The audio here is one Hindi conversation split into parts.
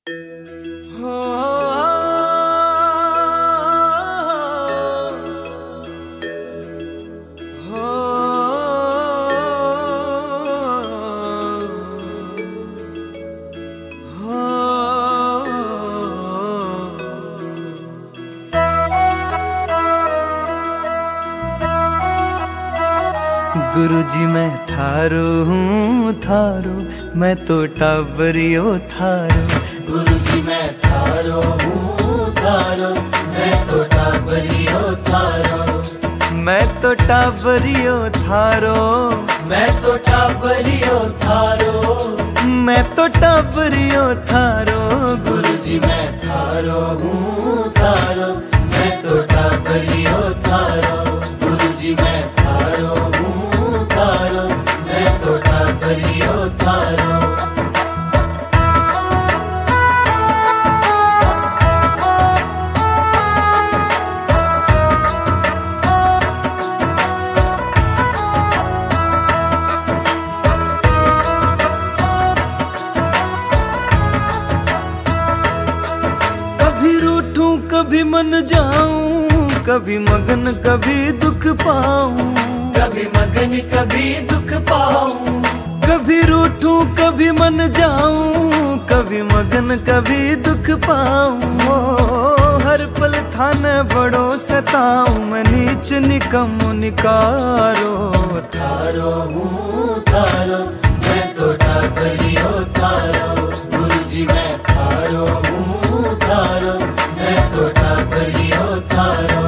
गुरुजी मैं थारो हूँ थारो, मैं तो टाबरियो थारो। गुरुजी मैं थारो हूँ थारो, मैं तो टाबरियो थारो। मैं तो टाबरियो थारो, मैं तो टाबरियो थारो। मैं तो टाबरियो थारो। गुरुजी मैं थारो हूँ थारो, मैं तो टाबरियो थारो। गुरुजी मैं थारो हूँ थारो, मैं तो टाबरियो थारो। कभी मन जाऊं, कभी मगन कभी दुख पाऊं। कभी मगन कभी दुख पाऊं। कभी रूठूं कभी मन जाऊं, कभी मगन कभी दुख पाऊं। हर पल थाने बड़ो सताऊं, मैं नीच निकम निकारो। थारो हूँ थारो, मैं तो टाबरियो थारो। गुरुजी मैं थारो हूँ थारो, मैं तो टाबरियो थारो।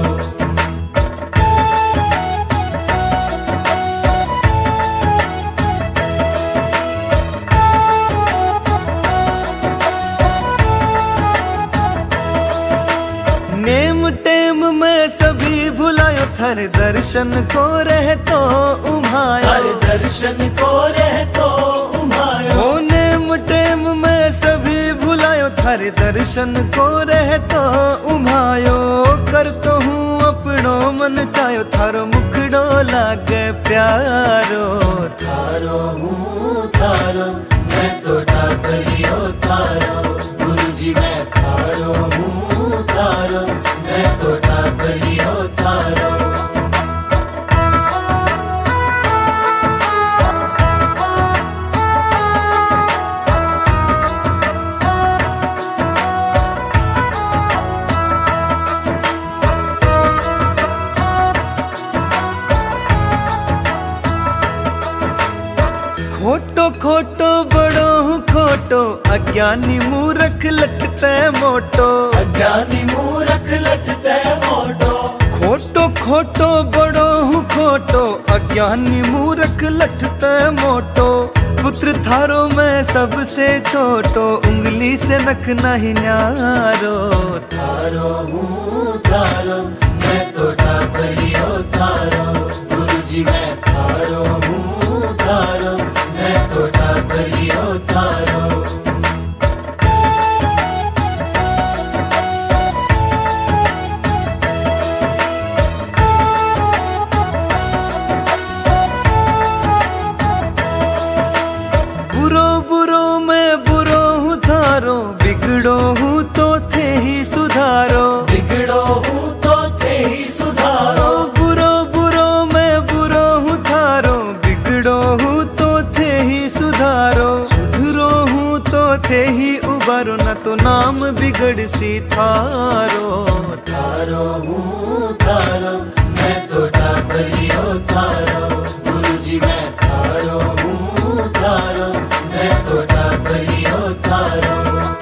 नेम टेम में सभी भुलायो, थारे दर्शन को रह तो उमायो। थारे दर्शन को रह तो उमायो। ओ नेम टेम में सभी भुलायो, थारे दर्शन को रह तो उमायो। कर तो हूँ अपनो मन चायो, थारो मुखड़ो लागे प्यारो। थारो हूँ थारो, मैं तो टाबरियो थारो। गुरुजी मैं थारो हूँ थारो, मैं तो टाबरियो थारो। खोटो खोटो बड़ो हूँ खोटो, अज्ञानी मूर्ख लटते मोटो। अज्ञानी मूर्ख लटते मोटो। खोटो खोटो बड़ो हूँ खोटो, अज्ञानी मूर्ख लटते मोटो। पुत्र थारो मैं सबसे छोटो, उंगली से नख नहीं न्यारो। थारो हूँ थारो, मैं तो टाबरियो थारो। गुरुजी मैं थारो हूँ थारो, मैं तो टाबरियो थारो। बुरो बुरो मैं बुरो हूँ थारो, बिगड़ो हूँ तो थे ही सुधारो। बिगड़ो हूँ तो थे ही सुधारो। बुरो बुरो मैं बुरो हूँ थारो, बिगड़ो हूँ तो थे ही सुधारो। सुधरो हूँ तो थे ही उबारो, न तो नाम बिगड़ सी थारो। थारो हूँ थारो, मैं तो टाबरियो थारो। गुरुजी मैं थारो हूँ थारो, मैं तो टाबरियो थारो।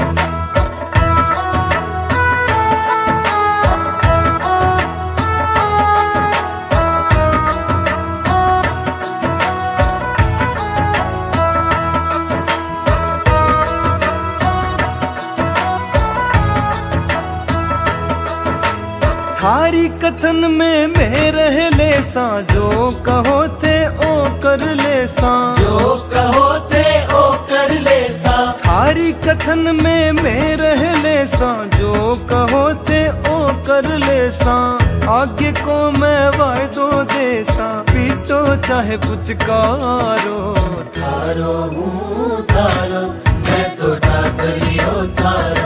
थारी कथन में मैं रह लेसा, जो कहो थे ओ कर लेसा। जो कहो थे ओ कर लेसा। थारी कथन में मैं रह लेसा, जो कहो थे ओ कर लेसा। आगे को मैं वायदो देसा, पीटो चाहे पुचकारो। थारो हूँ थारो, मैं तो टाबरियो थारो।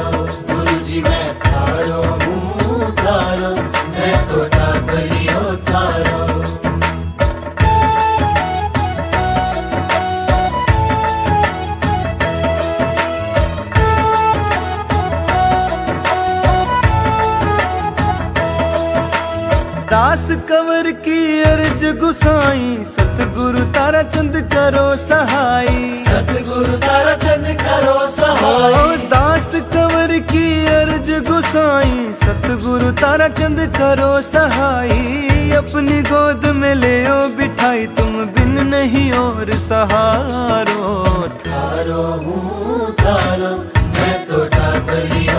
दास कंवर की अर्ज गुसाई, सतगुरु तारा चंद करो सहाई। सतगुरु तारा चंद करो सहाय। ओ दास कंवर की अर्ज गुसाई, सतगुरु तारा चंद करो सहाई। अपनी गोद में ले ओ बिठाई, तुम बिन नहीं और सहारो। थारो हूँ थारो, मैं तो टापरी